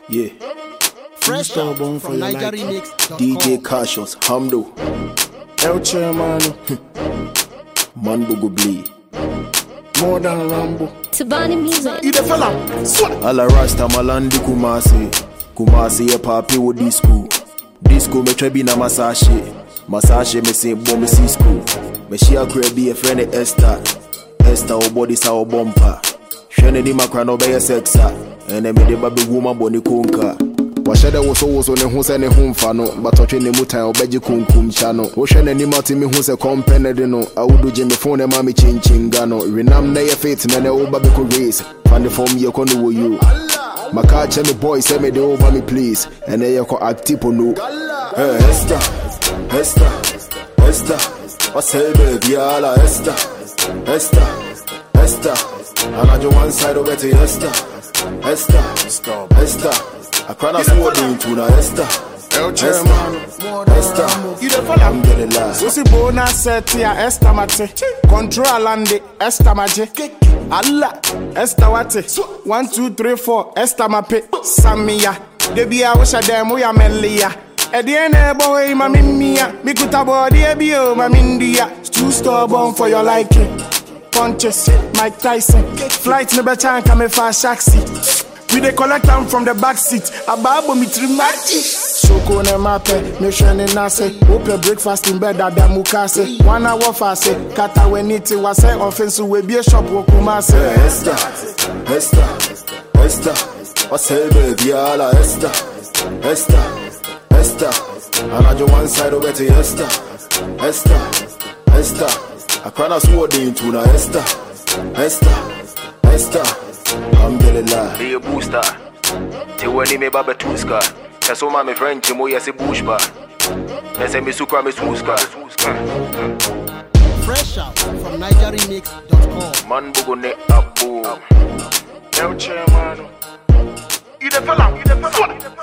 Yeah. Fresh out from NigerRemix.com. DJ Cassius, Hamdo. El Chairman, Manbo go bleed. more than Rambo. Tabani music. You the fella, swat. Alla Rasta Malandi Kumasi. Kumasi ye papi wo disco. Disco me trebi na masashi. Masashi me say bomb si school. Me share crabby a friend Esther. Esther o body sa o bumper. Shene ni makra no be sexa. Ene me de baby woman boni kunka. Washede woso ne hu se ne hu mfa no batotwe ne mutan obeji kunkum cha no wo hwe n'ani mati me hu se company de no awudu je me phone ma me chinchinga no renam na ye fit na ne wo ba be ko race fan the form ye ko no wo you maka che me boy say me dey over me please ene ye ko active no hey Esther what's hey baby ala Esther I got you one side over to Esther I can't afford doing to na Esther. El Chairman, Esther, you the fella. I'm getting last. Susi bona set ya Esther mate. Control ande Esther maje. Allah Esther wate. 1 2 3 4 Esther mape. Samia. Debi a wisha demo ya melia. Ediene boy ma mimia. Mikuta body ebi o ma mindia. Too stubborn for your liking. Punches, Mike Tyson. Flight me better and come fast taxi. We dey collect them from the back seat. Ababo mi trimati. Soko ne mape, me shene nase. Open breakfast in bed at the mukase. 1 hour fast, kata we niti wase offense we be a shop wokumase. Esther, what's hey baby ala Esther. I got you one side over to Esther. I can't afford doing to na Esther. I'm getting live. Be a booster. Till when he me baba tuska. That's all my friend Chimo yasi bushba. Let's say me sukra me suska. Fresh out from NigerRemix.com. Man bugo ne up boom. El Chairman, you the fella.